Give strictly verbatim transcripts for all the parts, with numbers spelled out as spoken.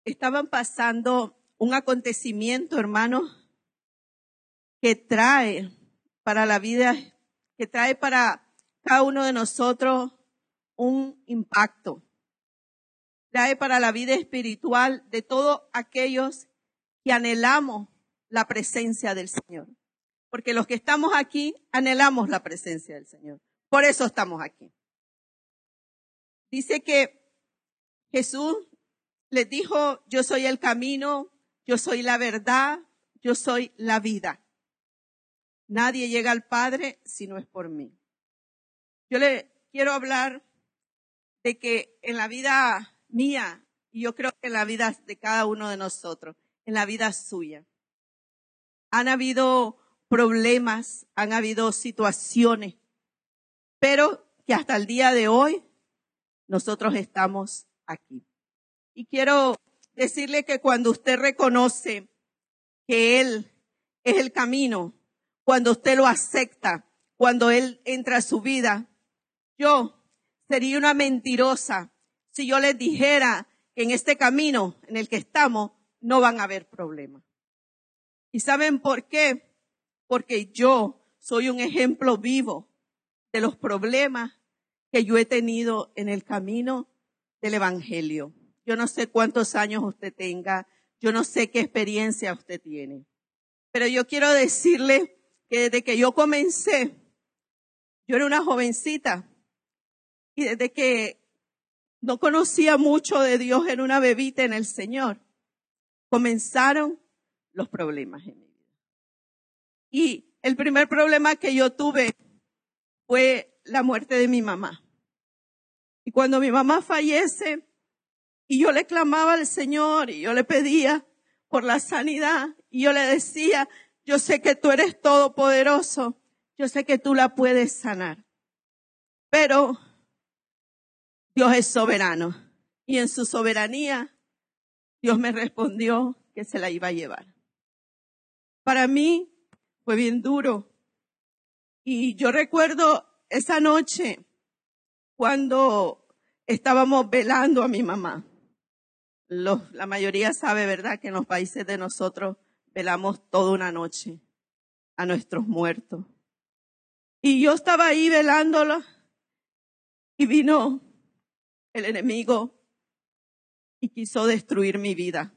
estaban pasando un acontecimiento, hermanos, que trae para la vida, que trae para cada uno de nosotros un impacto. Trae para la vida espiritual de todos aquellos que anhelamos la presencia del Señor. Porque los que estamos aquí anhelamos la presencia del Señor. Por eso estamos aquí. Dice que Jesús les dijo, yo soy el camino, yo soy la verdad, yo soy la vida. Nadie llega al Padre si no es por mí. Yo le quiero hablar de que en la vida mía, y yo creo que en la vida de cada uno de nosotros, en la vida suya, han habido problemas, han habido situaciones, pero que hasta el día de hoy nosotros estamos aquí. Y quiero decirle que cuando usted reconoce que Él es el camino, cuando usted lo acepta, cuando Él entra a su vida, yo sería una mentirosa si yo les dijera que en este camino en el que estamos no van a haber problemas. ¿Y saben por qué? Porque yo soy un ejemplo vivo de los problemas que yo he tenido en el camino del Evangelio. Yo no sé cuántos años usted tenga, yo no sé qué experiencia usted tiene, pero yo quiero decirle que desde que yo comencé, yo era una jovencita y desde que no conocía mucho de Dios, era una bebita en el Señor, comenzaron los problemas en mi vida. Y el primer problema que yo tuve fue la muerte de mi mamá. Y cuando mi mamá fallece, y yo le clamaba al Señor, y yo le pedía por la sanidad, y yo le decía, yo sé que tú eres todopoderoso, yo sé que tú la puedes sanar. Pero Dios es soberano, y en su soberanía, Dios me respondió que se la iba a llevar. Para mí fue bien duro. Y yo recuerdo esa noche cuando estábamos velando a mi mamá. Los, la mayoría sabe, ¿verdad?, que en los países de nosotros velamos toda una noche a nuestros muertos. Y yo estaba ahí velándola y vino el enemigo y quiso destruir mi vida.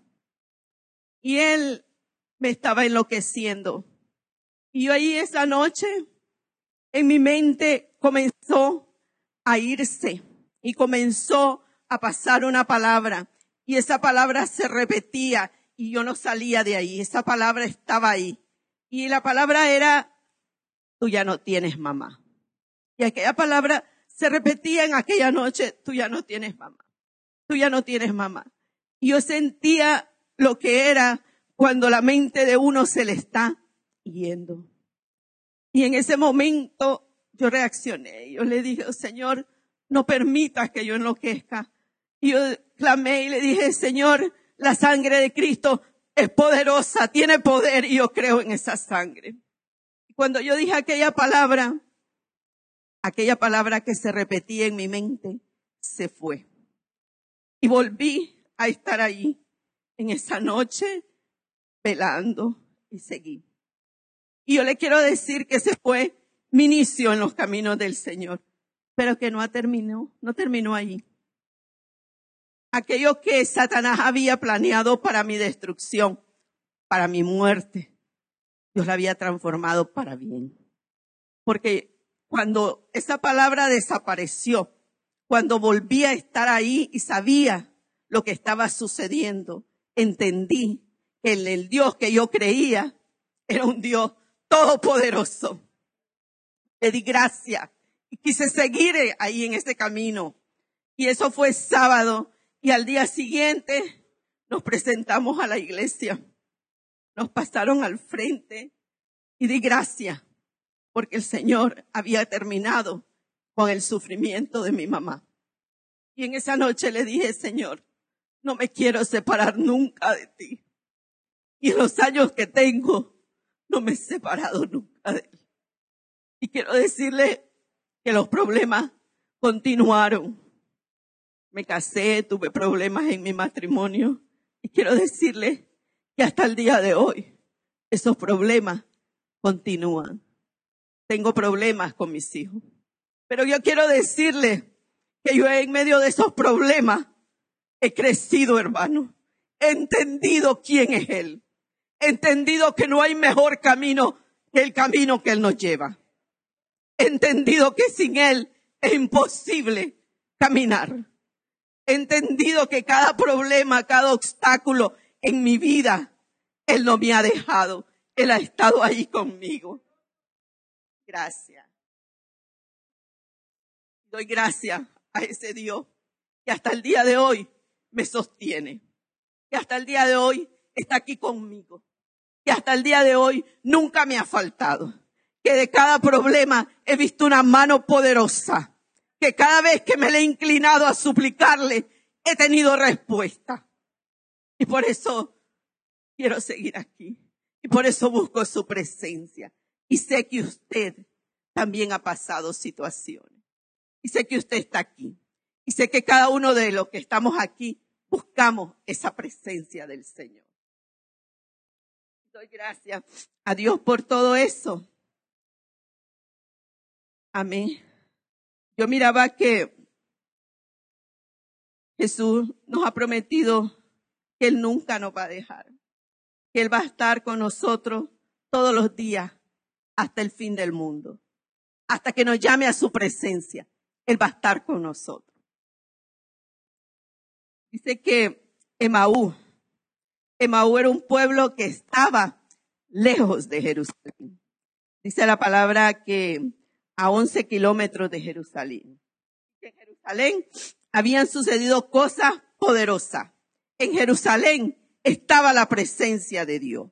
Y él me estaba enloqueciendo. Y yo ahí esa noche, en mi mente comenzó a irse y comenzó a pasar una palabra. Y esa palabra se repetía y yo no salía de ahí. Esa palabra estaba ahí. Y la palabra era, tú ya no tienes mamá. Y aquella palabra se repetía en aquella noche, tú ya no tienes mamá. Tú ya no tienes mamá. Y yo sentía lo que era cuando la mente de uno se le está yendo. Y en ese momento yo reaccioné. Yo le dije, Señor, no permitas que yo enloquezca. Y yo clamé y le dije, Señor, la sangre de Cristo es poderosa, tiene poder y yo creo en esa sangre. Y cuando yo dije aquella palabra, aquella palabra que se repetía en mi mente, se fue. Y volví a estar ahí en esa noche, velando y seguí. Y yo le quiero decir que ese fue mi inicio en los caminos del Señor, pero que no terminó, no terminó ahí. Aquello que Satanás había planeado para mi destrucción, para mi muerte, Dios la había transformado para bien. Porque cuando esa palabra desapareció, cuando volví a estar ahí y sabía lo que estaba sucediendo, entendí que el, el Dios que yo creía era un Dios todopoderoso. Le di gracia y quise seguir ahí en ese camino. Y eso fue sábado. Y al día siguiente nos presentamos a la iglesia. Nos pasaron al frente y di gracia porque el Señor había terminado con el sufrimiento de mi mamá. Y en esa noche le dije, Señor, no me quiero separar nunca de ti. Y en los años que tengo, no me he separado nunca de él. Y quiero decirle que los problemas continuaron. Me casé, tuve problemas en mi matrimonio y quiero decirle que hasta el día de hoy esos problemas continúan. Tengo problemas con mis hijos. Pero yo quiero decirle que yo en medio de esos problemas he crecido, hermano. He entendido quién es Él. He entendido que no hay mejor camino que el camino que Él nos lleva. He entendido que sin Él es imposible caminar. He entendido que cada problema, cada obstáculo en mi vida, Él no me ha dejado. Él ha estado ahí conmigo. Gracias. Doy gracias a ese Dios que hasta el día de hoy me sostiene. Que hasta el día de hoy está aquí conmigo. Que hasta el día de hoy nunca me ha faltado. Que de cada problema he visto una mano poderosa. Que cada vez que me le he inclinado a suplicarle, he tenido respuesta. Y por eso quiero seguir aquí. Y por eso busco su presencia. Y sé que usted también ha pasado situaciones. Y sé que usted está aquí. Y sé que cada uno de los que estamos aquí buscamos esa presencia del Señor. Doy gracias a Dios por todo eso. Amén. Yo miraba que Jesús nos ha prometido que Él nunca nos va a dejar. Que Él va a estar con nosotros todos los días hasta el fin del mundo. Hasta que nos llame a su presencia. Él va a estar con nosotros. Dice que Emaú, Emaú era un pueblo que estaba lejos de Jerusalén. Dice la palabra que a once kilómetros de Jerusalén. En Jerusalén habían sucedido cosas poderosas. En Jerusalén estaba la presencia de Dios.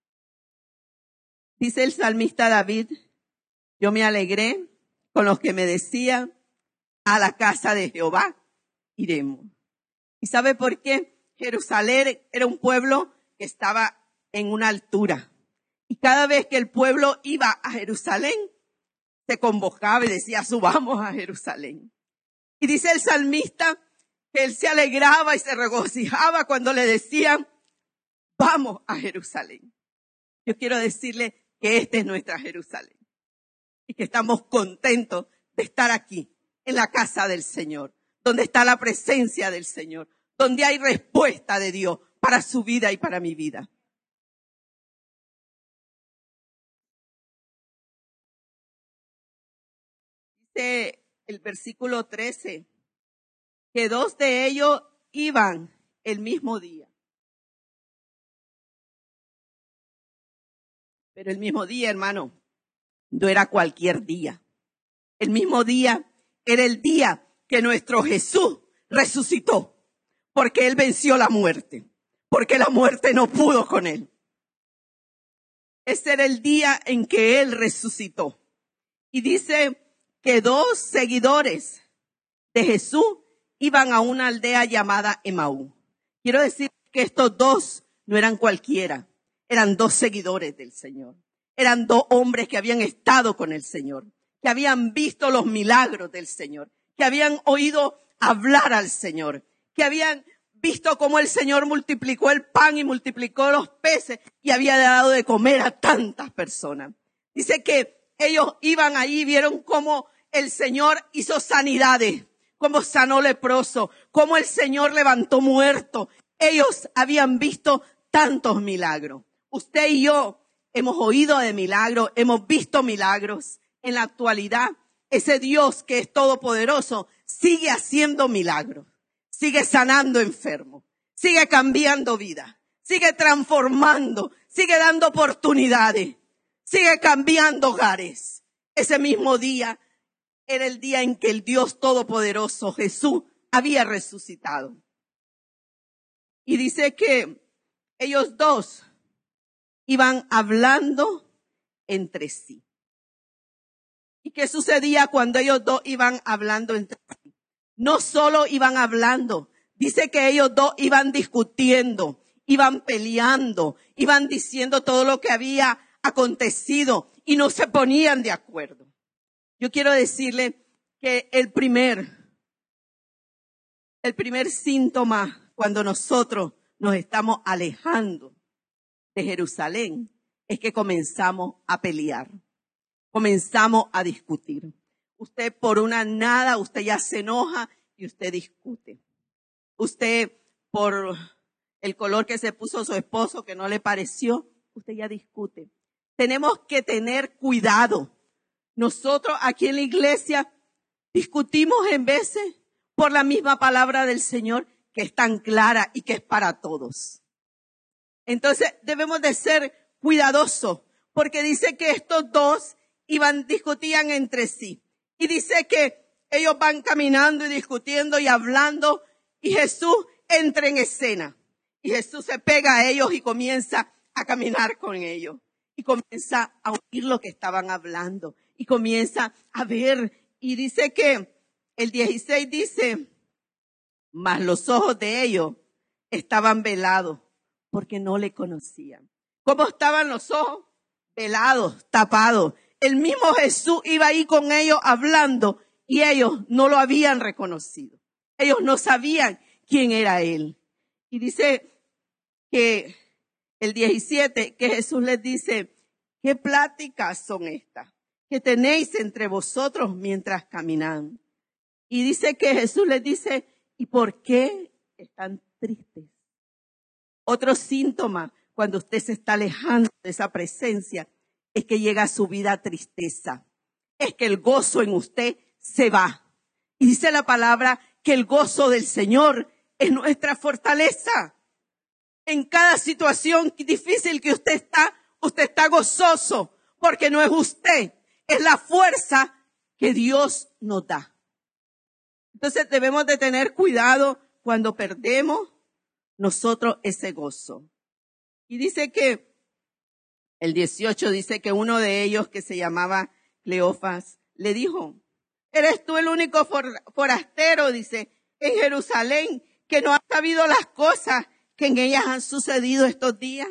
Dice el salmista David, yo me alegré con los que me decían, a la casa de Jehová iremos. ¿Y sabe por qué? Jerusalén era un pueblo que estaba en una altura. Y cada vez que el pueblo iba a Jerusalén, se convocaba y decía, subamos a Jerusalén. Y dice el salmista que él se alegraba y se regocijaba cuando le decían, vamos a Jerusalén. Yo quiero decirle que esta es nuestra Jerusalén. Y que estamos contentos de estar aquí, en la casa del Señor, donde está la presencia del Señor, donde hay respuesta de Dios para su vida y para mi vida. Dice el versículo trece, que dos de ellos iban el mismo día. Pero el mismo día, hermano, no era cualquier día. El mismo día era el día que nuestro Jesús resucitó, porque Él venció la muerte, porque la muerte no pudo con Él. Ese era el día en que Él resucitó. Y dice que dos seguidores de Jesús iban a una aldea llamada Emaú. Quiero decir que estos dos no eran cualquiera, eran dos seguidores del Señor. Eran dos hombres que habían estado con el Señor, que habían visto los milagros del Señor, que habían oído hablar al Señor, que habían visto cómo el Señor multiplicó el pan y multiplicó los peces y había dado de comer a tantas personas. Dice que ellos iban ahí y vieron cómo el Señor hizo sanidades, cómo sanó leproso, cómo el Señor levantó muertos. Ellos habían visto tantos milagros. Usted y yo hemos oído de milagros, hemos visto milagros. En la actualidad, ese Dios que es todopoderoso sigue haciendo milagros, sigue sanando enfermos, sigue cambiando vidas, sigue transformando, sigue dando oportunidades, sigue cambiando hogares. Ese mismo día era el día en que el Dios todopoderoso, Jesús, había resucitado. Y dice que ellos dos iban hablando entre sí. ¿Y qué sucedía cuando ellos dos iban hablando entre sí? No solo iban hablando, dice que ellos dos iban discutiendo, iban peleando, iban diciendo todo lo que había acontecido y no se ponían de acuerdo. Yo quiero decirle que el primer, el primer síntoma cuando nosotros nos estamos alejando de Jerusalén, es que comenzamos a pelear, comenzamos a discutir. Usted por una nada, usted ya se enoja y usted discute. Usted por el color que se puso su esposo que no le pareció, usted ya discute. Tenemos que tener cuidado. Nosotros aquí en la iglesia discutimos en veces por la misma palabra del Señor que es tan clara y que es para todos. Entonces debemos de ser cuidadosos porque dice que estos dos iban, discutían entre sí. Y dice que ellos van caminando y discutiendo y hablando y Jesús entra en escena. Y Jesús se pega a ellos y comienza a caminar con ellos. Y comienza a oír lo que estaban hablando. Y comienza a ver. Y dice que el dieciséis dice, mas los ojos de ellos estaban velados porque no le conocían. ¿Cómo estaban los ojos? Velados, tapados. El mismo Jesús iba ahí con ellos hablando y ellos no lo habían reconocido. Ellos no sabían quién era Él. Y dice que el diecisiete, que Jesús les dice, ¿qué pláticas son estas que tenéis entre vosotros mientras caminan? Y dice que Jesús les dice, ¿y por qué están tristes? Otro síntoma cuando usted se está alejando de esa presencia es que llega a su vida tristeza. Es que el gozo en usted se va. Y dice la palabra que el gozo del Señor es nuestra fortaleza. En cada situación difícil que usted está, usted está gozoso porque no es usted, es la fuerza que Dios nos da. Entonces debemos de tener cuidado cuando perdemos nosotros ese gozo. Y dice que el dieciocho dice que uno de ellos que se llamaba Cleofas le dijo, ¿eres tú el único for- forastero, dice, en Jerusalén que no has sabido las cosas que en ellas han sucedido estos días?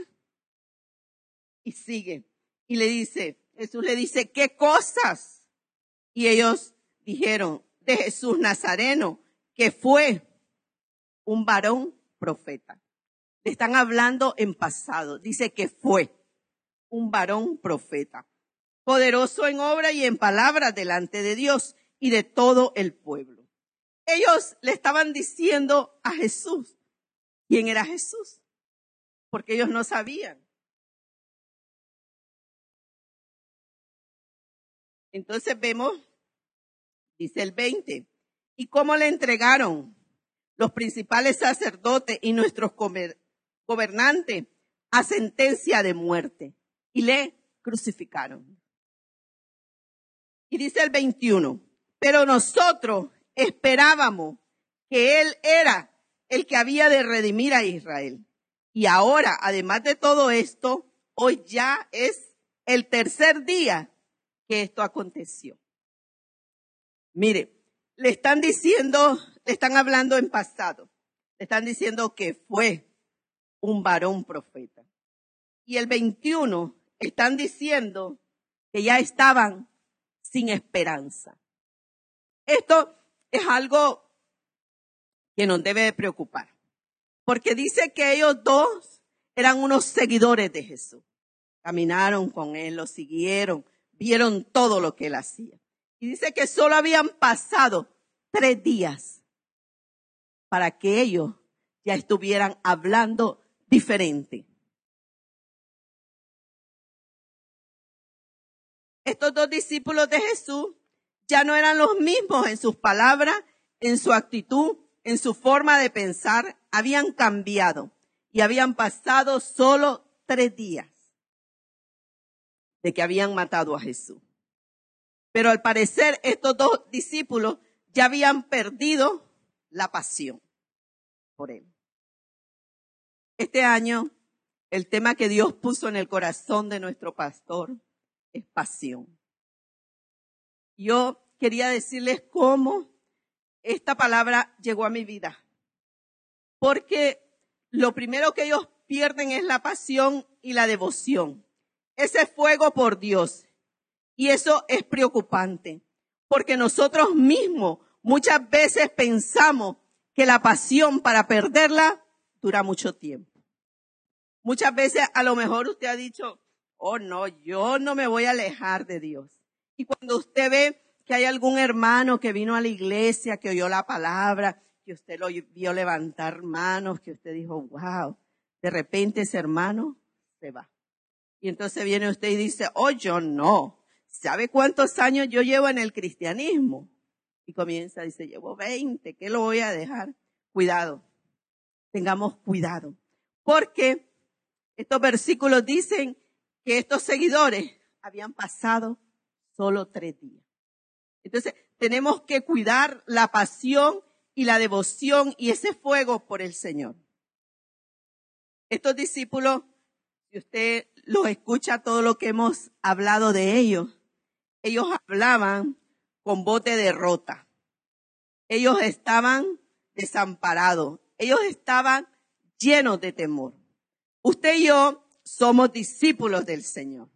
Y sigue. Y le dice, Jesús le dice, ¿qué cosas? Y ellos dijeron, de Jesús Nazareno, que fue un varón profeta. Le están hablando en pasado. Dice que fue un varón profeta, poderoso en obra y en palabra delante de Dios y de todo el pueblo. Ellos le estaban diciendo a Jesús, ¿quién era Jesús? Porque ellos no sabían. Entonces vemos, dice el veinte, ¿y cómo le entregaron los principales sacerdotes y nuestros gobernantes a sentencia de muerte? Y le crucificaron. Y dice el veintiuno, pero nosotros esperábamos que Él era el que había de redimir a Israel. Y ahora, además de todo esto, hoy ya es el tercer día que esto aconteció. Mire, le están diciendo, le están hablando en pasado. Le están diciendo que fue un varón profeta. Y el veintiuno están diciendo que ya estaban sin esperanza. Esto es algo que nos debe de preocupar. Porque dice que ellos dos eran unos seguidores de Jesús. Caminaron con Él, lo siguieron, vieron todo lo que Él hacía. Y dice que solo habían pasado tres días para que ellos ya estuvieran hablando diferente. Estos dos discípulos de Jesús ya no eran los mismos en sus palabras, en su actitud, en su forma de pensar. Habían cambiado y habían pasado solo tres días de que habían matado a Jesús. Pero al parecer estos dos discípulos ya habían perdido la pasión por Él. Este año, el tema que Dios puso en el corazón de nuestro pastor es pasión. Yo quería decirles cómo esta palabra llegó a mi vida. Porque lo primero que ellos pierden es la pasión y la devoción. Ese fuego por Dios. Y eso es preocupante. Porque nosotros mismos muchas veces pensamos que la pasión para perderla dura mucho tiempo. Muchas veces a lo mejor usted ha dicho, oh no, yo no me voy a alejar de Dios. Y cuando usted ve que hay algún hermano que vino a la iglesia, que oyó la palabra, que usted lo vio levantar manos, que usted dijo, wow, de repente ese hermano se va. Y entonces viene usted y dice, oh, yo no. ¿Sabe cuántos años yo llevo en el cristianismo? Y comienza, dice, llevo veinte, ¿qué lo voy a dejar? Cuidado, tengamos cuidado. Porque estos versículos dicen que estos seguidores habían pasado solo tres días. Entonces, tenemos que cuidar la pasión y la devoción y ese fuego por el Señor. Estos discípulos, si usted los escucha todo lo que hemos hablado de ellos, ellos hablaban con voz de derrota. Ellos estaban desamparados. Ellos estaban llenos de temor. Usted y yo somos discípulos del Señor.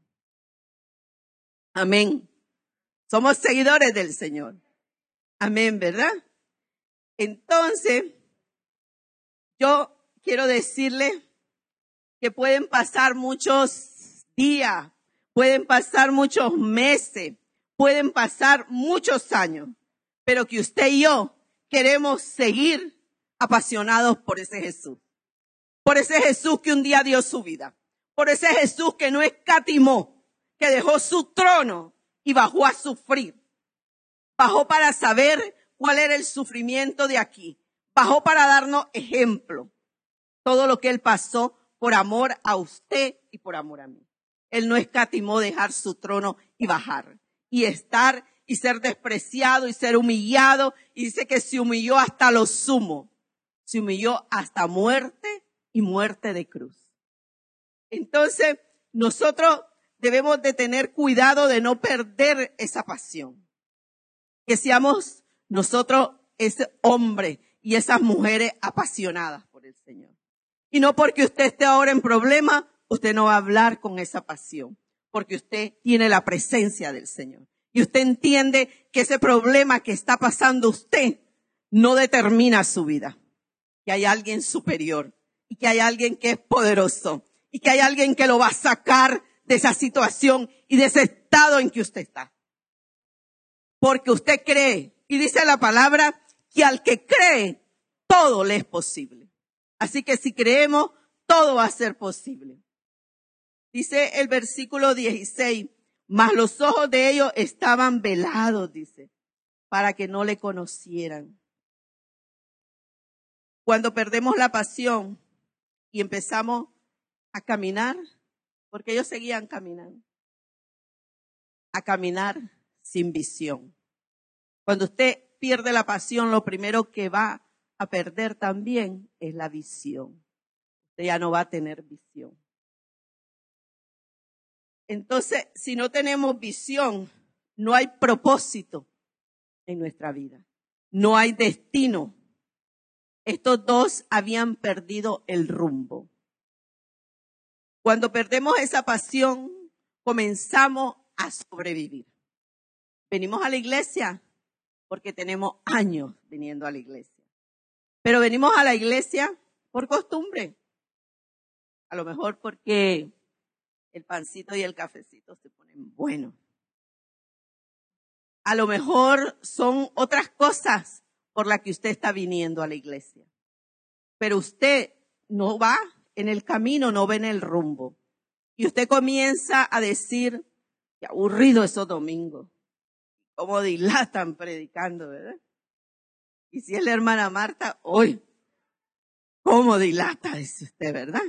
Amén. Somos seguidores del Señor. Amén, ¿verdad? Entonces, yo quiero decirle que pueden pasar muchos días, pueden pasar muchos meses, pueden pasar muchos años, pero que usted y yo queremos seguir apasionados por ese Jesús. Por ese Jesús que un día dio su vida. Por ese Jesús que no escatimó, que dejó su trono y bajó a sufrir. Bajó para saber cuál era el sufrimiento de aquí. Bajó para darnos ejemplo. Todo lo que Él pasó por amor a usted y por amor a mí. Él no escatimó dejar su trono y bajar. Y estar y ser despreciado y ser humillado. Y dice que se humilló hasta lo sumo. Se humilló hasta muerte y muerte de cruz. Entonces, nosotros debemos de tener cuidado de no perder esa pasión. Que seamos nosotros ese hombre y esas mujeres apasionadas por el Señor. Y no porque usted esté ahora en problema, usted no va a hablar con esa pasión. Porque usted tiene la presencia del Señor. Y usted entiende que ese problema que está pasando usted no determina su vida. Que hay alguien superior. Y que hay alguien que es poderoso. Y que hay alguien que lo va a sacar de esa situación y de ese estado en que usted está. Porque usted cree. Y dice la palabra que al que cree, todo le es posible. Así que si creemos, todo va a ser posible. Dice el versículo dieciséis, mas los ojos de ellos estaban velados, dice, para que no le conocieran. Cuando perdemos la pasión y empezamos a caminar, porque ellos seguían caminando, a caminar sin visión. Cuando usted pierde la pasión, lo primero que va a perder también es la visión. Usted ya no va a tener visión. Entonces, si no tenemos visión, no hay propósito en nuestra vida. No hay destino. Estos dos habían perdido el rumbo. Cuando perdemos esa pasión, comenzamos a sobrevivir. Venimos a la iglesia porque tenemos años viniendo a la iglesia. Pero venimos a la iglesia por costumbre. A lo mejor porque el pancito y el cafecito se ponen buenos. A lo mejor son otras cosas por las que usted está viniendo a la iglesia. Pero usted no va en el camino, no ve en el rumbo. Y usted comienza a decir, qué aburrido esos domingos. Cómo dilatan predicando, ¿verdad? Y si es la hermana Marta, hoy, cómo dilata, dice usted, ¿verdad?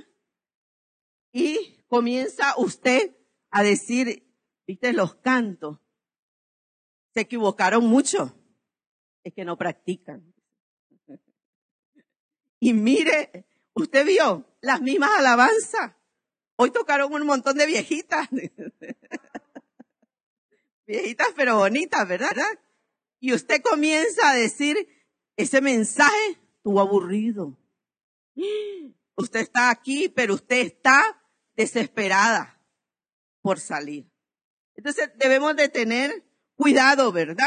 Y comienza usted a decir, viste los cantos, se equivocaron mucho, es que no practican. Y mire, usted vio las mismas alabanzas, hoy tocaron un montón de viejitas, viejitas pero bonitas, ¿verdad? Y usted comienza a decir, ese mensaje estuvo aburrido. Usted está aquí, pero usted está desesperada por salir. Entonces debemos de tener cuidado, ¿verdad?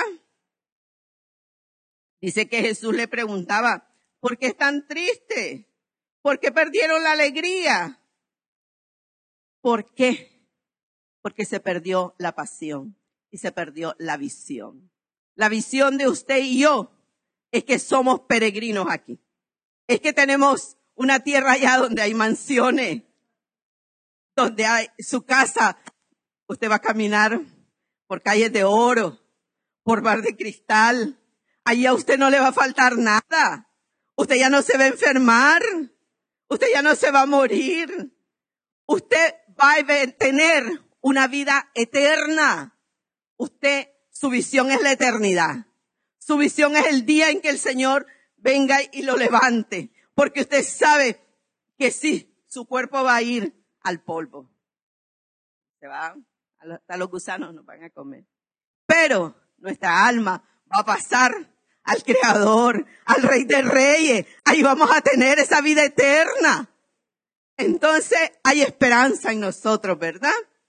Dice que Jesús le preguntaba, ¿por qué es tan triste? ¿Por qué perdieron la alegría? ¿Por qué? Porque se perdió la pasión y se perdió la visión. La visión de usted y yo es que somos peregrinos aquí. Es que tenemos una tierra allá donde hay mansiones, donde hay su casa. Usted va a caminar por calles de oro, por bar de cristal. Allí a usted no le va a faltar nada. Usted ya no se va a enfermar. Usted ya no se va a morir. Usted va a tener una vida eterna. Usted, su visión es la eternidad. Su visión es el día en que el Señor venga y lo levante. Porque usted sabe que sí, su cuerpo va a ir al polvo. Se va, hasta los gusanos nos van a comer. Pero nuestra alma va a pasar al Creador, al Rey de Reyes. Ahí vamos a tener esa vida eterna. Entonces hay esperanza en nosotros, ¿verdad?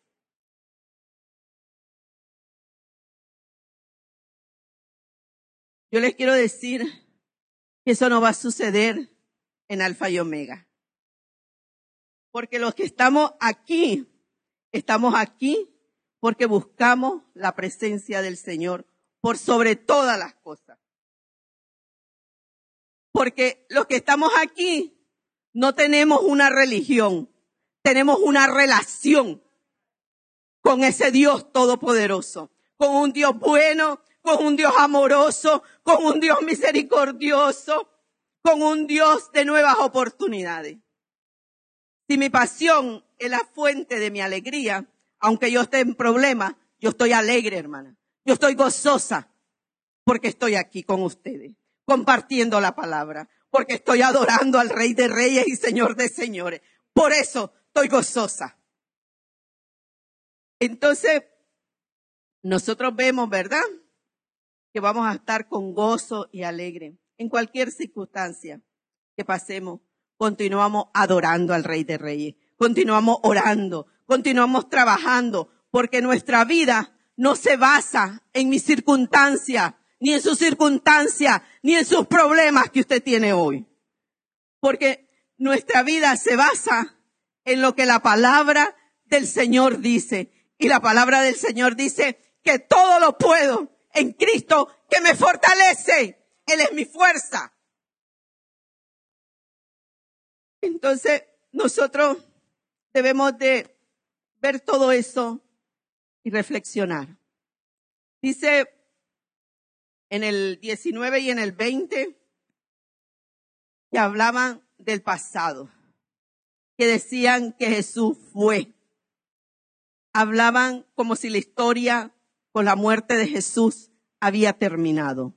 Yo les quiero decir que eso no va a suceder en Alfa y Omega. Porque los que estamos aquí, estamos aquí porque buscamos la presencia del Señor por sobre todas las cosas. Porque los que estamos aquí no tenemos una religión, tenemos una relación con ese Dios todopoderoso, con un Dios bueno, con un Dios amoroso, con un Dios misericordioso, con un Dios de nuevas oportunidades. Si mi pasión es la fuente de mi alegría, aunque yo esté en problemas, yo estoy alegre, hermana. Yo estoy gozosa porque estoy aquí con ustedes, compartiendo la palabra, porque estoy adorando al Rey de Reyes y Señor de Señores. Por eso estoy gozosa. Entonces, nosotros vemos, ¿verdad?, que vamos a estar con gozo y alegre. En cualquier circunstancia que pasemos, continuamos adorando al Rey de Reyes. Continuamos orando, continuamos trabajando, porque nuestra vida no se basa en mi circunstancia, ni en su circunstancia, ni en sus problemas que usted tiene hoy. Porque nuestra vida se basa en lo que la palabra del Señor dice. Y la palabra del Señor dice que todo lo puedo en Cristo que me fortalece. Él es mi fuerza. Entonces, nosotros debemos de ver todo eso y reflexionar. Dice en el diecinueve y en el veinte que hablaban del pasado, que decían que Jesús fue. Hablaban como si la historia con la muerte de Jesús había terminado.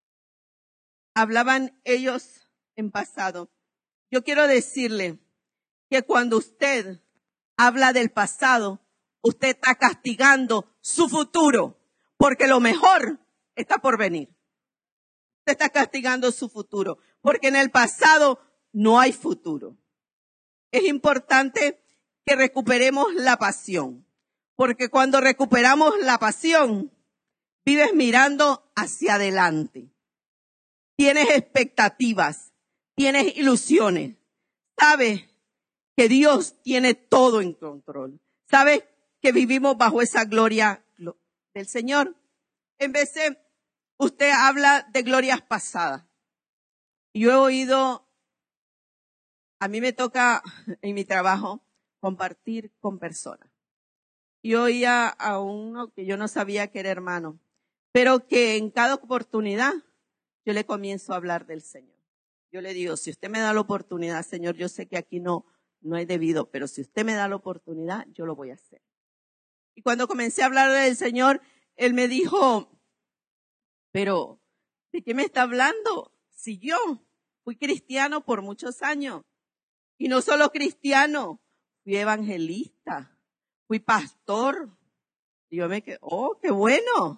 Hablaban ellos en pasado. Yo quiero decirle que cuando usted habla del pasado, usted está castigando su futuro, porque lo mejor está por venir. Usted está castigando su futuro, porque en el pasado no hay futuro. Es importante que recuperemos la pasión, porque cuando recuperamos la pasión, vives mirando hacia adelante. Tienes expectativas, tienes ilusiones. Sabes que Dios tiene todo en control. Sabes que vivimos bajo esa gloria del Señor. En vez de, usted habla de glorias pasadas. Yo he oído, a mí me toca en mi trabajo compartir con personas. Y oía a uno que yo no sabía que era hermano, pero que en cada oportunidad yo le comienzo a hablar del Señor. Yo le digo, si usted me da la oportunidad, Señor, yo sé que aquí no, no es debido, pero si usted me da la oportunidad, yo lo voy a hacer. Y cuando comencé a hablar del Señor, él me dijo, pero ¿de qué me está hablando? Si yo fui cristiano por muchos años, y no solo cristiano, fui evangelista, fui pastor. Y yo me quedé, oh, qué bueno.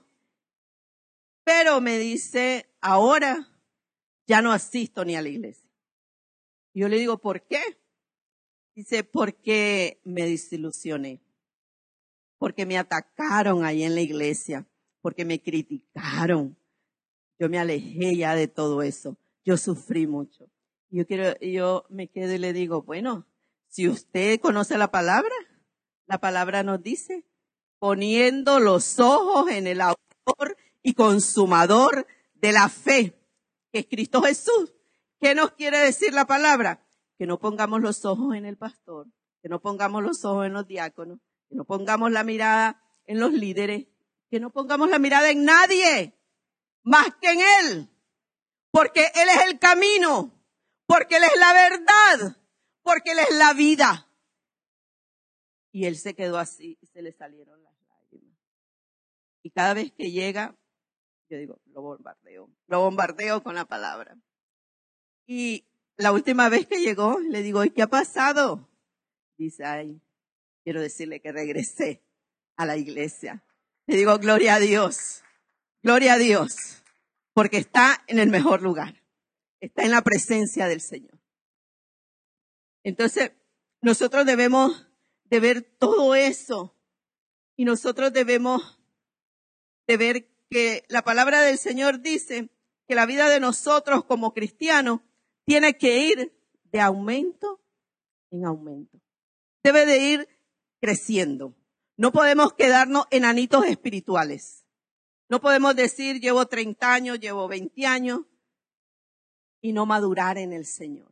Pero me dice, ahora ya no asisto ni a la iglesia. Y yo le digo, ¿por qué? Dice, porque me desilusioné. Porque me atacaron ahí en la iglesia. Porque me criticaron. Yo me alejé ya de todo eso. Yo sufrí mucho. Yo quiero, yo me quedo y le digo, bueno, si usted conoce la palabra, la palabra nos dice, poniendo los ojos en el autor y consumador de la fe, que es Cristo Jesús. ¿Qué nos quiere decir la palabra? Que no pongamos los ojos en el pastor, que no pongamos los ojos en los diáconos, que no pongamos la mirada en los líderes, que no pongamos la mirada en nadie más que en Él, porque Él es el camino, porque Él es la verdad, porque Él es la vida. Y Él se quedó así y se le salieron las lágrimas. Y cada vez que llega, yo digo, lo bombardeo, lo bombardeo con la palabra. Y la última vez que llegó, le digo, ¿y qué ha pasado? Dice, ay, quiero decirle que regresé a la iglesia. Le digo, gloria a Dios, gloria a Dios, porque está en el mejor lugar. Está en la presencia del Señor. Entonces, nosotros debemos de ver todo eso y nosotros debemos de ver que la palabra del Señor dice que la vida de nosotros como cristianos tiene que ir de aumento en aumento. Debe de ir creciendo. No podemos quedarnos enanitos espirituales. No podemos decir, llevo treinta años, llevo veinte años y no madurar en el Señor.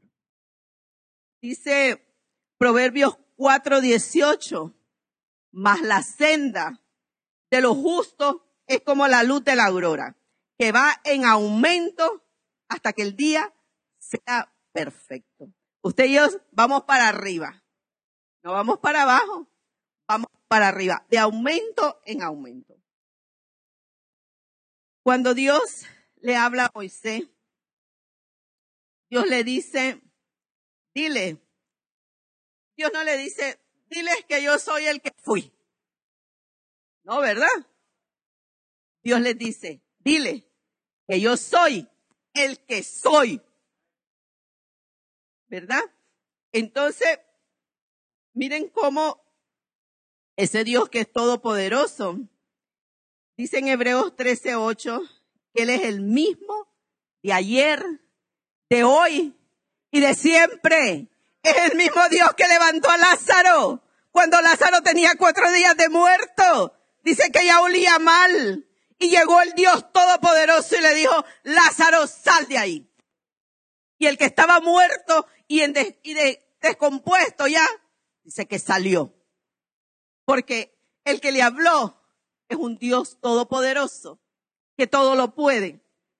Dice Proverbios cuatro dieciocho, mas la senda de los justos es como la luz de la aurora, que va en aumento hasta que el día sea perfecto. Usted y yo vamos para arriba, no vamos para abajo, vamos para arriba, de aumento en aumento. Cuando Dios le habla a Moisés, Dios le dice, dile, Dios no le dice, diles que yo soy el que fui. No, ¿verdad? Dios les dice, dile que yo soy el que soy. ¿Verdad? Entonces, miren cómo ese Dios que es todopoderoso, dice en Hebreos trece ocho, que Él es el mismo de ayer, de hoy y de siempre. Es el mismo Dios que levantó a Lázaro cuando Lázaro tenía cuatro días de muerto. Dice que ya olía mal. Y llegó el Dios todopoderoso y le dijo, Lázaro, sal de ahí. Y el que estaba muerto y, en des, y de, descompuesto ya, dice que salió. Porque el que le habló es un Dios todopoderoso, que todo lo puede.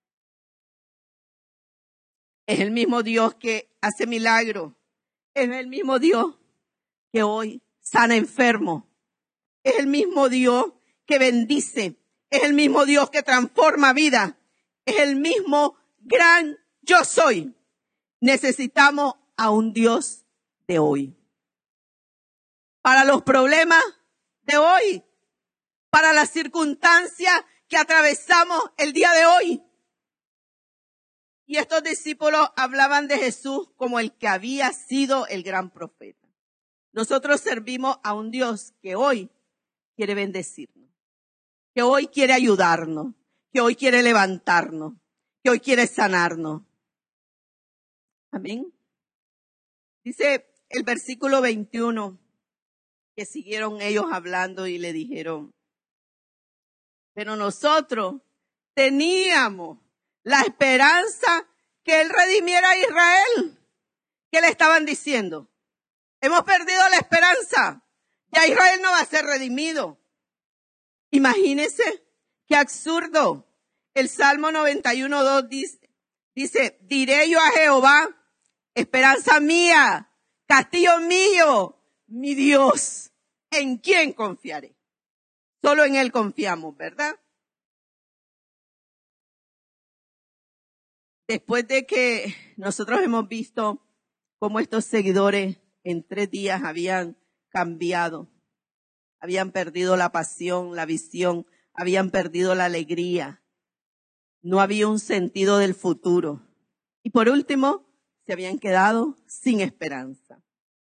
Es el mismo Dios que hace milagros. Es el mismo Dios que hoy sana enfermos. Es el mismo Dios que bendice. Es el mismo Dios que transforma vida. Es el mismo gran yo soy. Necesitamos a un Dios de hoy. Para los problemas de hoy. Para las circunstancias que atravesamos el día de hoy. Y estos discípulos hablaban de Jesús como el que había sido el gran profeta. Nosotros servimos a un Dios que hoy quiere bendecirnos, que hoy quiere ayudarnos, que hoy quiere levantarnos, que hoy quiere sanarnos. Amén. Dice el versículo veintiuno, que siguieron ellos hablando y le dijeron, pero nosotros teníamos la esperanza que Él redimiera a Israel. ¿Qué le estaban diciendo? Hemos perdido la esperanza. Ya Israel no va a ser redimido. Imagínense qué absurdo. El Salmo noventa y uno dos dice, dice, diré yo a Jehová, esperanza mía, castillo mío, mi Dios, ¿en quién confiaré? Solo en Él confiamos, ¿verdad? Después de que nosotros hemos visto cómo estos seguidores en tres días habían cambiado, habían perdido la pasión, la visión, habían perdido la alegría, no había un sentido del futuro. Y por último, se habían quedado sin esperanza.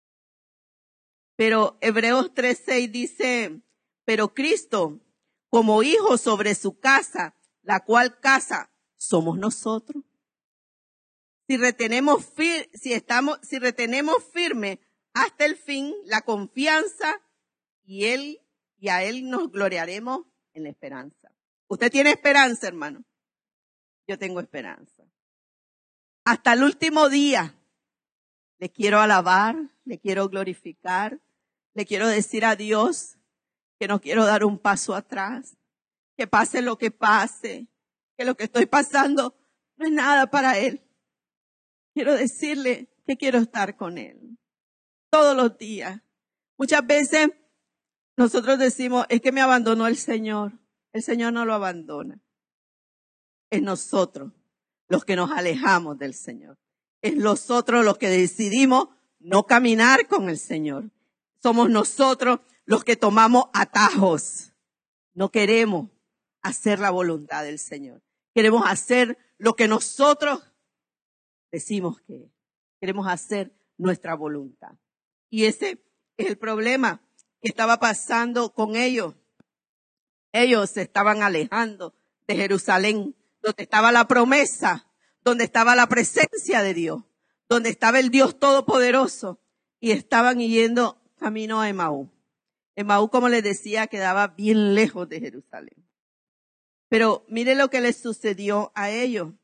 Pero Hebreos tres seis dice, pero Cristo, como hijo sobre su casa, la cual casa somos nosotros. Si retenemos fir si estamos, si retenemos firme hasta el fin la confianza y él y a él nos gloriaremos en la esperanza. ¿Usted tiene esperanza, hermano? Yo tengo esperanza. Hasta el último día le quiero alabar, le quiero glorificar, le quiero decir a Dios que no quiero dar un paso atrás, que pase lo que pase, que lo que estoy pasando no es nada para Él. Quiero decirle que quiero estar con Él todos los días. Muchas veces nosotros decimos, es que me abandonó el Señor. El Señor no lo abandona. Es nosotros los que nos alejamos del Señor. Es nosotros los que decidimos no caminar con el Señor. Somos nosotros los que tomamos atajos. No queremos hacer la voluntad del Señor. Queremos hacer lo que nosotros decimos que queremos hacer nuestra voluntad. Y ese es el problema que estaba pasando con ellos. Ellos se estaban alejando de Jerusalén, donde estaba la promesa, donde estaba la presencia de Dios, donde estaba el Dios Todopoderoso, y estaban yendo camino a Emaú. Emaú, como les decía, quedaba bien lejos de Jerusalén. Pero mire lo que les sucedió a ellos.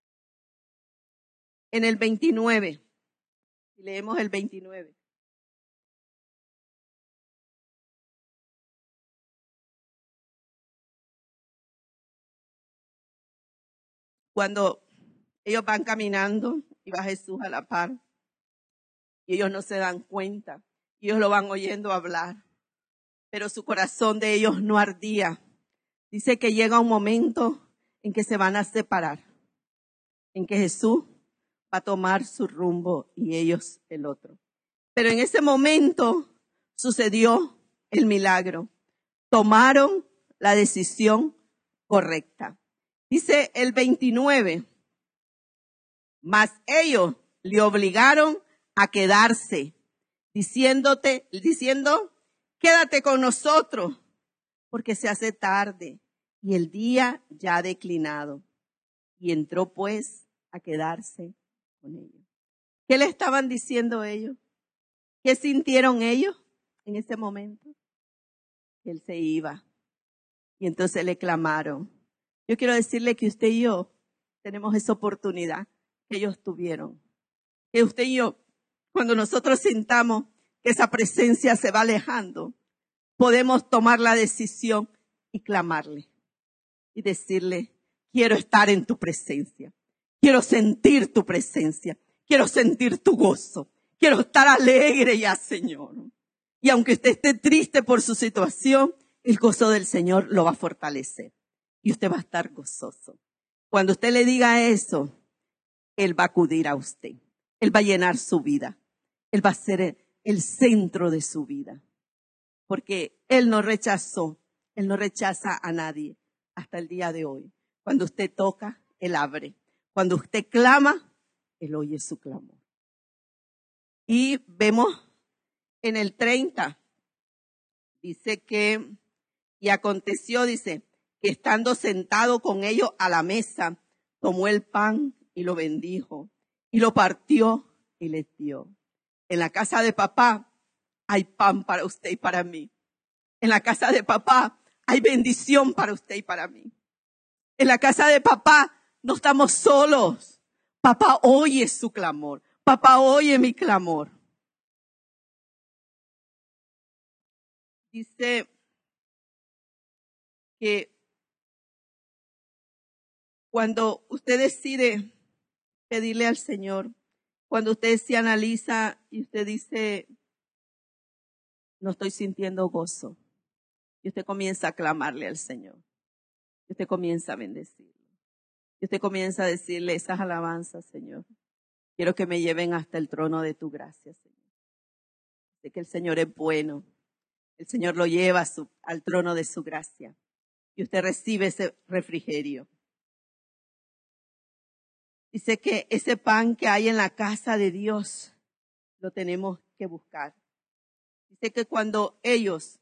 En el veintinueve, leemos el veintinueve. Cuando ellos van caminando y va Jesús a la par, y ellos no se dan cuenta, ellos lo van oyendo hablar, pero su corazón de ellos no ardía. Dice que llega un momento en que se van a separar, en que Jesús va a tomar su rumbo y ellos el otro. Pero en ese momento sucedió el milagro. Tomaron la decisión correcta. Dice el veintinueve, mas ellos le obligaron a quedarse, diciéndote, diciendo, quédate con nosotros, porque se hace tarde y el día ya ha declinado. Y entró pues a quedarse con ellos. ¿Qué le estaban diciendo ellos? ¿Qué sintieron ellos en ese momento? Que Él se iba. Y entonces le clamaron. Yo quiero decirle que usted y yo tenemos esa oportunidad que ellos tuvieron. Que usted y yo, cuando nosotros sintamos que esa presencia se va alejando, podemos tomar la decisión y clamarle. Y decirle, quiero estar en tu presencia. Quiero sentir tu presencia. Quiero sentir tu gozo. Quiero estar alegre ya, Señor. Y aunque usted esté triste por su situación, el gozo del Señor lo va a fortalecer. Y usted va a estar gozoso. Cuando usted le diga eso, Él va a acudir a usted. Él va a llenar su vida. Él va a ser el centro de su vida. Porque Él no rechazó. Él no rechaza a nadie hasta el día de hoy. Cuando usted toca, Él abre. Cuando usted clama, Él oye su clamor. Y vemos en el treinta, dice que, y aconteció, dice, que estando sentado con ellos a la mesa, tomó el pan y lo bendijo, y lo partió y les dio. En la casa de papá hay pan para usted y para mí. En la casa de papá hay bendición para usted y para mí. En la casa de papá no estamos solos. Papá oye su clamor. Papá oye mi clamor. Dice que cuando usted decide pedirle al Señor, cuando usted se analiza y usted dice, no estoy sintiendo gozo, y usted comienza a clamarle al Señor, y usted comienza a bendecirlo, y usted comienza a decirle esas alabanzas, Señor, quiero que me lleven hasta el trono de tu gracia, Señor. Sé que el Señor es bueno, el Señor lo lleva a su, al trono de su gracia, y usted recibe ese refrigerio. Dice que ese pan que hay en la casa de Dios lo tenemos que buscar. Dice que cuando ellos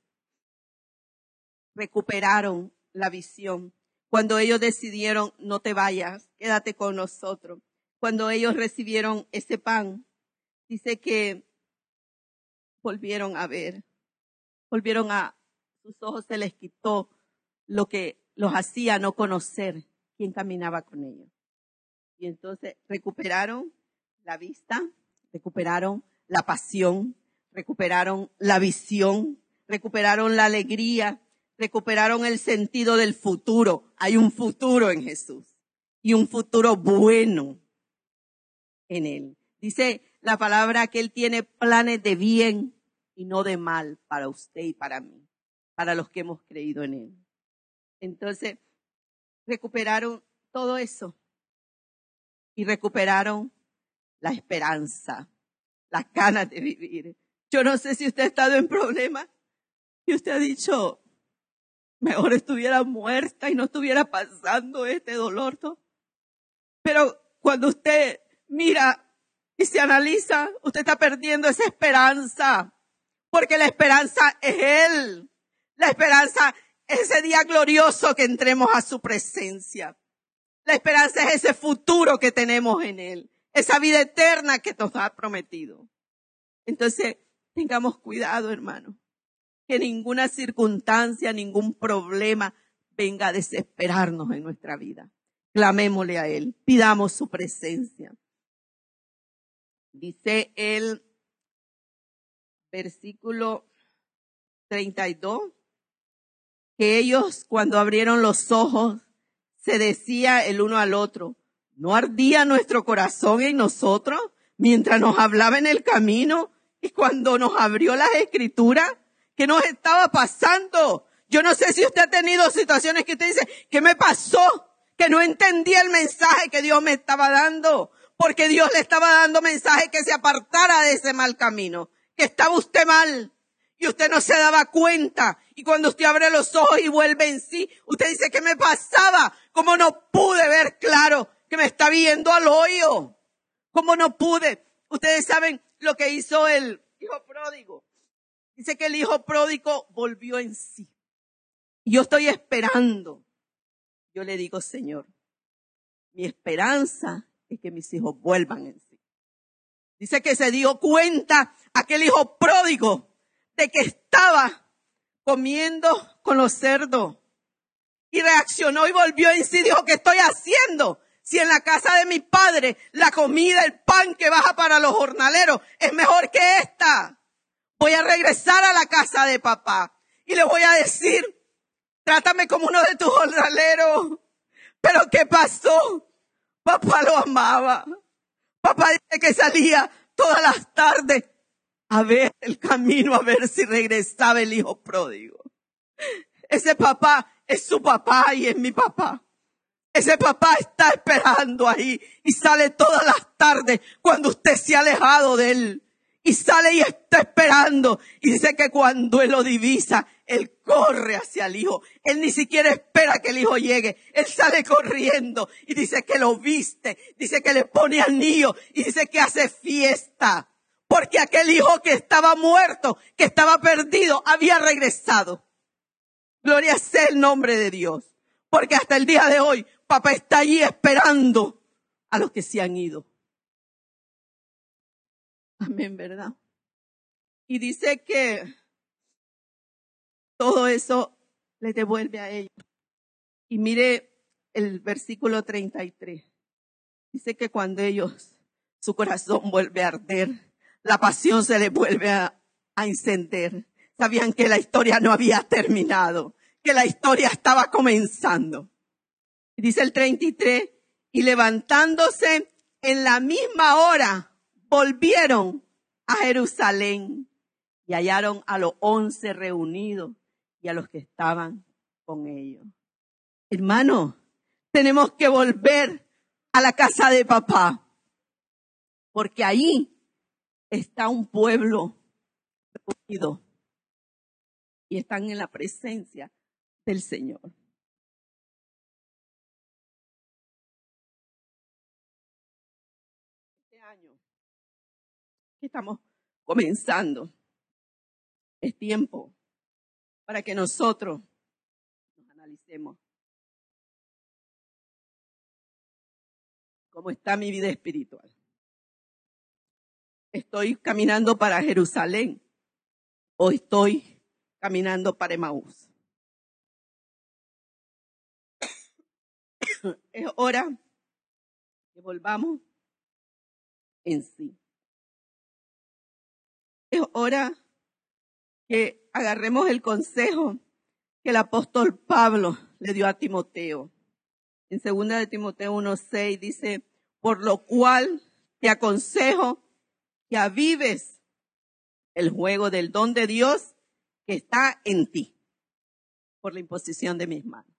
recuperaron la visión, cuando ellos decidieron no te vayas, quédate con nosotros, cuando ellos recibieron ese pan, dice que volvieron a ver, volvieron a, sus ojos se les quitó lo que los hacía no conocer quién caminaba con ellos. Y entonces recuperaron la vista, recuperaron la pasión, recuperaron la visión, recuperaron la alegría, recuperaron el sentido del futuro. Hay un futuro en Jesús y un futuro bueno en Él. Dice la palabra que Él tiene planes de bien y no de mal para usted y para mí, para los que hemos creído en Él. Entonces, recuperaron todo eso y recuperaron la esperanza, las ganas de vivir. Yo no sé si usted ha estado en problemas y usted ha dicho, mejor estuviera muerta y no estuviera pasando este dolor, ¿no? Pero cuando usted mira y se analiza, usted está perdiendo esa esperanza, porque la esperanza es Él. La esperanza es ese día glorioso que entremos a su presencia. La esperanza es ese futuro que tenemos en Él, esa vida eterna que nos ha prometido. Entonces, tengamos cuidado, hermano, que ninguna circunstancia, ningún problema venga a desesperarnos en nuestra vida. Clamémosle a Él, pidamos su presencia. Dice el versículo treinta y dos, que ellos cuando abrieron los ojos se decía el uno al otro, ¿no ardía nuestro corazón en nosotros mientras nos hablaba en el camino y cuando nos abrió las escrituras? ¿Qué nos estaba pasando? Yo no sé si usted ha tenido situaciones que usted dice, ¿qué me pasó? Que no entendía el mensaje que Dios me estaba dando, porque Dios le estaba dando mensaje que se apartara de ese mal camino, que estaba usted mal y usted no se daba cuenta. Y cuando usted abre los ojos y vuelve en sí, usted dice, ¿qué me pasaba? ¿Cómo no pude ver claro que me está viendo al hoyo? ¿Cómo no pude? Ustedes saben lo que hizo el hijo pródigo. Dice que el hijo pródigo volvió en sí. Y yo estoy esperando. Yo le digo, Señor, mi esperanza es que mis hijos vuelvan en sí. Dice que se dio cuenta aquel hijo pródigo de que estaba comiendo con los cerdos. Y reaccionó y volvió en sí. Dijo, ¿qué estoy haciendo? Si en la casa de mi padre la comida, el pan que baja para los jornaleros es mejor que esta. Voy a regresar a la casa de papá y le voy a decir, trátame como uno de tus jornaleros. ¿Pero qué pasó? Papá lo amaba. Papá dice que salía todas las tardes a ver el camino, a ver si regresaba el hijo pródigo. Ese papá es su papá y es mi papá. Ese papá está esperando ahí y sale todas las tardes cuando usted se ha alejado de él. Y sale y está esperando. Y dice que cuando él lo divisa, él corre hacia el hijo. Él ni siquiera espera que el hijo llegue. Él sale corriendo y dice que lo viste. Dice que le pone anillo y dice que hace fiesta. Porque aquel hijo que estaba muerto, que estaba perdido, había regresado. Gloria sea el nombre de Dios. Porque hasta el día de hoy, papá está allí esperando a los que se han ido. Amén, ¿verdad? Y dice que todo eso le devuelve a ellos. Y mire el versículo treinta y tres. Dice que cuando ellos, su corazón vuelve a arder, la pasión se les vuelve a, a encender. Sabían que la historia no había terminado, que la historia estaba comenzando. Y dice el treinta y tres, y levantándose en la misma hora, volvieron a Jerusalén y hallaron a los once reunidos y a los que estaban con ellos. Hermano, tenemos que volver a la casa de papá, porque ahí está un pueblo reunido y están en la presencia del Señor. Este año que estamos comenzando, es tiempo para que nosotros nos analicemos. ¿Cómo está mi vida espiritual? ¿Estoy caminando para Jerusalén o estoy caminando para Emaús? Es hora que volvamos en sí. Es hora que agarremos el consejo que el apóstol Pablo le dio a Timoteo. En segunda de Timoteo uno seis dice, por lo cual te aconsejo que avives el juego del don de Dios que está en ti, por la imposición de mis manos.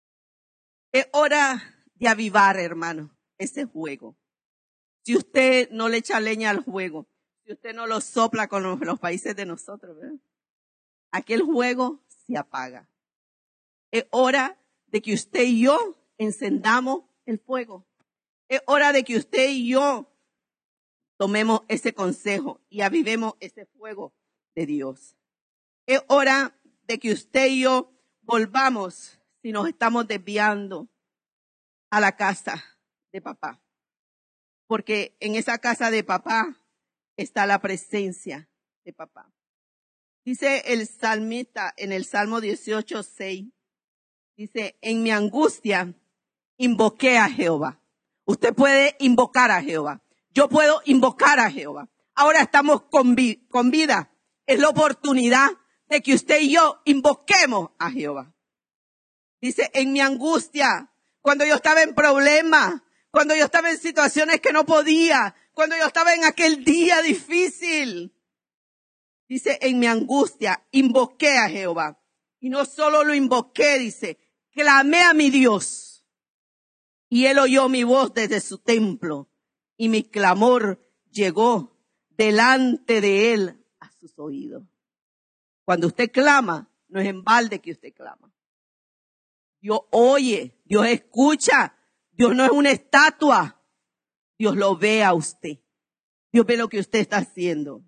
Es hora de avivar, hermano, ese juego. Si usted no le echa leña al juego, si usted no lo sopla con los, los países de nosotros, ¿verdad? Aquel juego se apaga. Es hora de que usted y yo encendamos el fuego. Es hora de que usted y yo tomemos ese consejo y avivemos ese fuego de Dios. Es hora de que usted y yo volvamos, si nos estamos desviando, a la casa de papá. Porque en esa casa de papá está la presencia de papá. Dice el salmista en el Salmo dieciocho seis, dice, en mi angustia invoqué a Jehová. Usted puede invocar a Jehová. Yo puedo invocar a Jehová. Ahora estamos con, vi- con vida. Es la oportunidad de que usted y yo invoquemos a Jehová. Dice, en mi angustia, cuando yo estaba en problemas, cuando yo estaba en situaciones que no podía, cuando yo estaba en aquel día difícil. Dice, en mi angustia, invoqué a Jehová. Y no solo lo invoqué, dice, clamé a mi Dios. Y él oyó mi voz desde su templo. Y mi clamor llegó delante de él a sus oídos. Cuando usted clama, no es en balde que usted clama. Dios oye, Dios escucha. Dios no es una estatua. Dios lo ve a usted. Dios ve lo que usted está haciendo.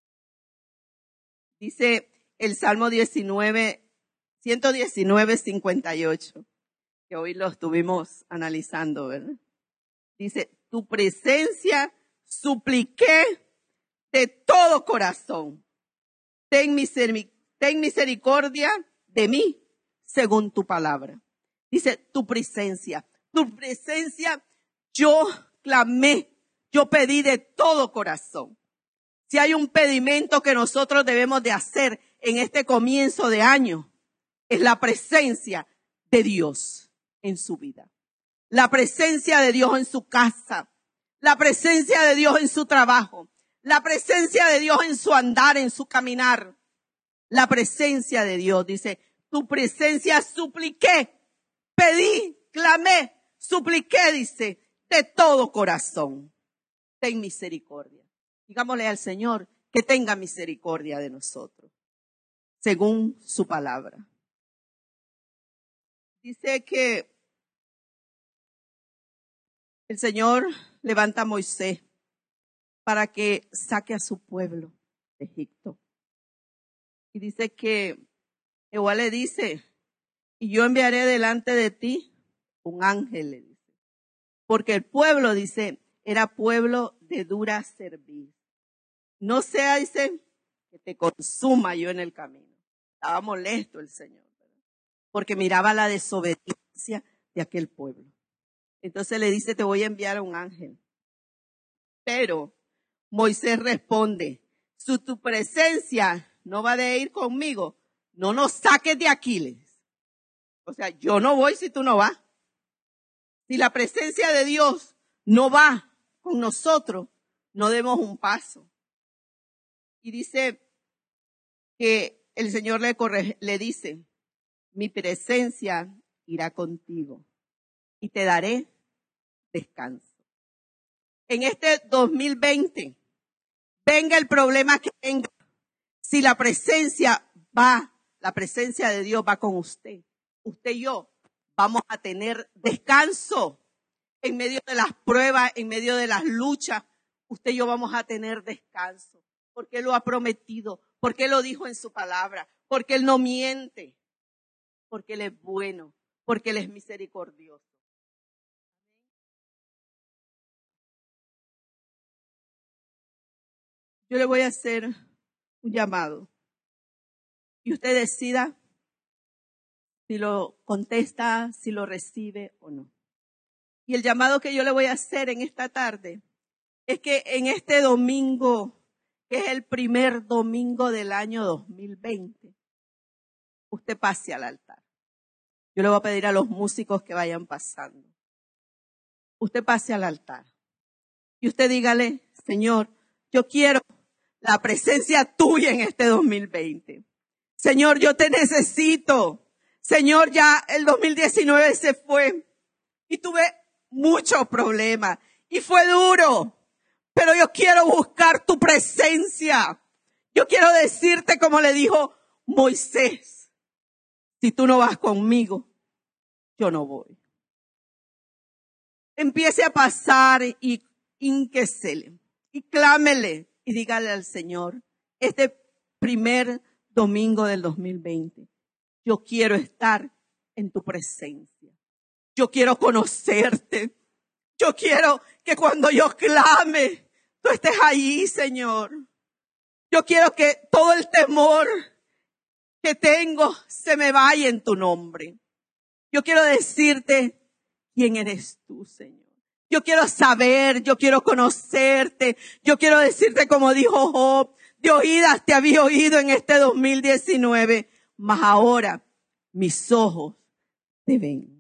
Dice el Salmo diecinueve, ciento diecinueve, cincuenta y ocho, que hoy lo estuvimos analizando, ¿verdad? Dice, tu presencia supliqué de todo corazón. Ten, miseric- ten misericordia de mí, según tu palabra. Dice, tu presencia, tu presencia, yo clamé, yo pedí de todo corazón. Si hay un pedimento que nosotros debemos de hacer en este comienzo de año, es la presencia de Dios en su vida. La presencia de Dios en su casa. La presencia de Dios en su trabajo. La presencia de Dios en su andar, en su caminar. La presencia de Dios, dice, tu presencia supliqué, pedí, clamé, supliqué, dice, de todo corazón. Ten misericordia. Digámosle al Señor que tenga misericordia de nosotros, según su palabra. Dice que el Señor levanta a Moisés para que saque a su pueblo de Egipto. Y dice que Jehová le dice, y yo enviaré delante de ti un ángel, le dice. Porque el pueblo, dice, era pueblo de dura cerviz. No sea, dice, que te consuma yo en el camino. Estaba molesto el Señor, ¿verdad? Porque miraba la desobediencia de aquel pueblo. Entonces le dice, te voy a enviar a un ángel. Pero Moisés responde, si tu presencia no va a ir conmigo, no nos saques de aquí. Les. O sea, yo no voy si tú no vas. Si la presencia de Dios no va con nosotros, no demos un paso. Y dice que el Señor le, corre, le dice, mi presencia irá contigo y te daré descanso. En este dos mil veinte, venga el problema que venga, si la presencia va, la presencia de Dios va con usted, usted y yo vamos a tener descanso en medio de las pruebas, en medio de las luchas. Usted y yo vamos a tener descanso, porque Él lo ha prometido, porque Él lo dijo en su palabra, porque Él no miente, porque Él es bueno, porque Él es misericordioso. yo le voy a hacer un llamado. Y usted decida si lo contesta, si lo recibe o no. Y el llamado que yo le voy a hacer en esta tarde es que en este domingo, que es el primer domingo del año dos mil veinte, usted pase al altar. Yo le voy a pedir a los músicos que vayan pasando. Usted pase al altar. Y usted dígale, Señor, yo quiero la presencia tuya en este dos mil veinte. Señor, yo te necesito. Señor, ya el dos mil diecinueve se fue y tuve muchos problemas y fue duro, pero yo quiero buscar tu presencia. Yo quiero decirte como le dijo Moisés, si tú no vas conmigo, yo no voy. Empiece a pasar y ínquesele y clámele y dígale al Señor, este primer domingo del dos mil veinte, yo quiero estar en tu presencia. Yo quiero conocerte. Yo quiero que cuando yo clame, tú estés allí, Señor. Yo quiero que todo el temor que tengo se me vaya en tu nombre. Yo quiero decirte quién eres tú, Señor. Yo quiero saber, yo quiero conocerte. Yo quiero decirte como dijo Job, de oídas te había oído en este dos mil diecinueve, mas ahora mis ojos te ven.